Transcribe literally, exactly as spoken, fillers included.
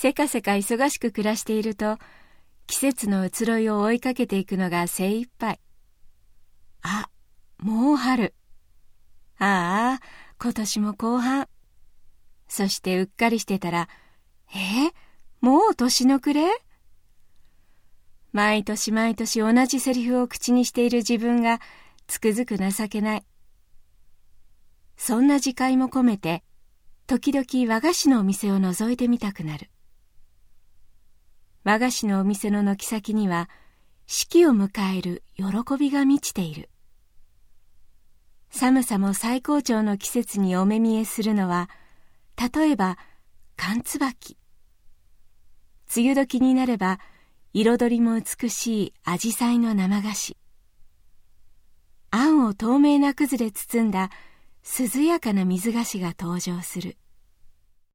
せかせか忙しく暮らしていると、季節の移ろいを追いかけていくのが精一杯。あ、もう春。ああ、今年も後半。そしてうっかりしてたら、えー、もう年の暮れ？毎年毎年同じセリフを口にしている自分がつくづく情けない。そんな自戒も込めて、時々和菓子のお店を覗いてみたくなる。和菓子のお店の軒先には、四季を迎える喜びが満ちている。寒さも最高潮の季節にお目見えするのは、例えば寒椿。梅雨時になれば、彩りも美しい紫陽花の生菓子。あんを透明なくずで包んだ涼やかな水菓子が登場する。